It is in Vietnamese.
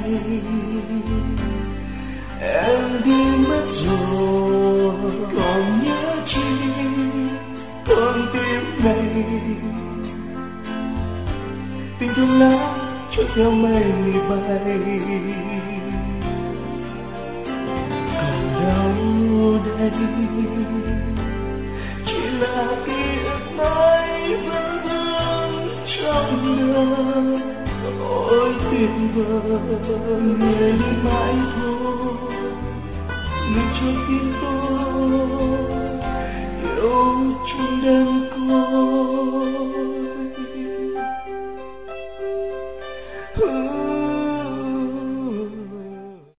Em đi mất rồi, còn nhớ chi con tim này. Tình thương lá trôi theo mây bay, còn đâu đây chỉ là ký ức mãi vẫn vương trong đời. Ôi tuyệt vời, người đi mãi thôi, người cho tim tôi yêu chung đơn côi.